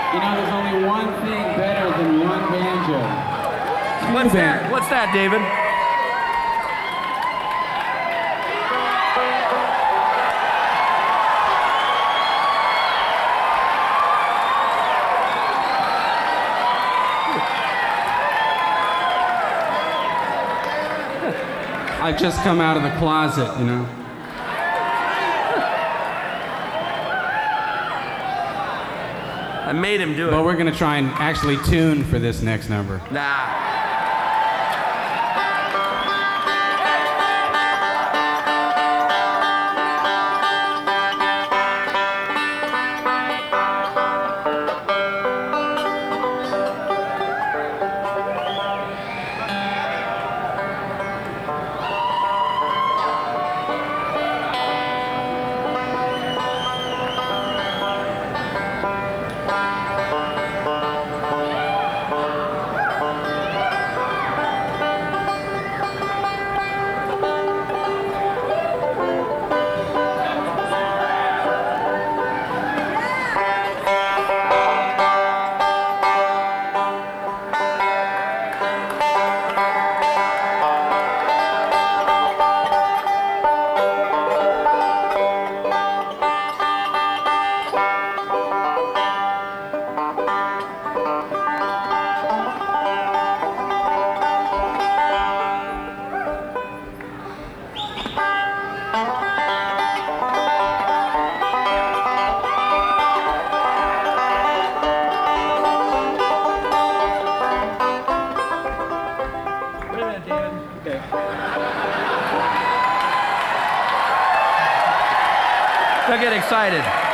You know, there's only one thing better than one banjo. What's that? What's that, David? I've just come out of the closet, you know. I made him do it. But we're gonna try and actually tune for this next number. Nah. Don't get excited.